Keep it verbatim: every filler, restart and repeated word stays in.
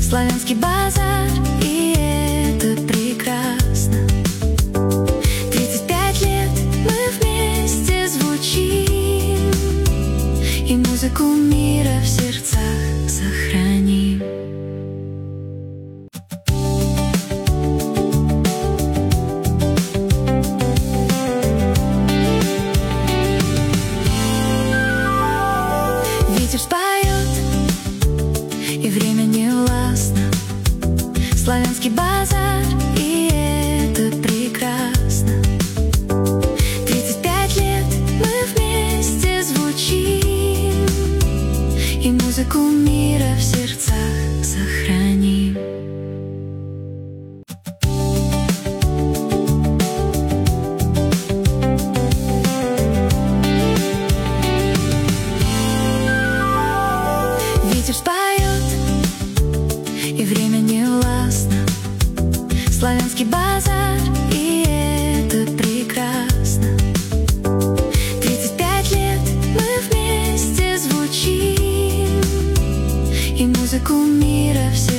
Славянский базар, и это прекрасно. Тридцать пять лет мы вместе звучим, и музыку мира в сердцах сохраним. Ветер споет, и время не властно. Славянский базар, и это прекрасно. Тридцать пять лет мы вместе звучим, и музыку мира в сердцах сохраним. Ветер споет, и время не властно. Славянский базар, и это прекрасно. Тридцать пять лет мы вместе звучим, и музыку мира все